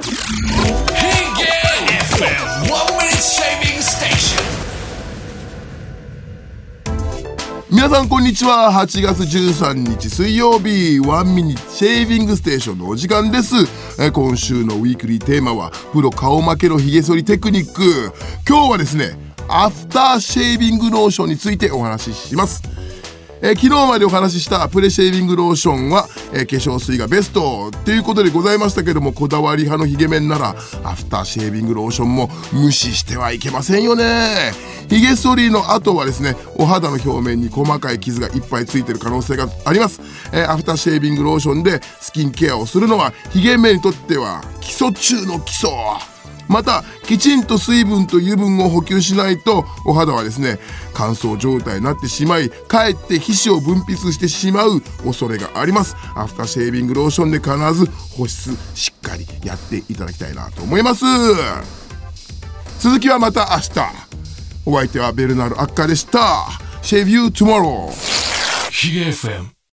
FM 1 minute shaving station。 皆さんこんにちは。8月13日水曜日、ワンミニシェービングステーションのお時間です。今週のウィークリーテーマはプロ顔負けのひげ剃りテクニック。今日はですね、アフターシェービングローションについてお話しします。昨日までお話ししたプレシェービングローションは、化粧水がベストということでございましたけども、こだわり派のヒゲメンならアフターシェービングローションも無視してはいけませんよね。ヒゲ剃りの後はですね、お肌の表面に細かい傷がいっぱいついている可能性があります。アフターシェービングローションでスキンケアをするのはヒゲメンにとっては基礎中の基礎。またきちんと水分と油分を補給しないとお肌はですね、乾燥状態になってしまい、かえって皮脂を分泌してしまう恐れがあります。アフターシェービングローションで必ず保湿しっかりやっていただきたいなと思います。続きはまた明日。お相手はベルナール・アッカーでした。Shave you tomorrow。 ヒゲ FM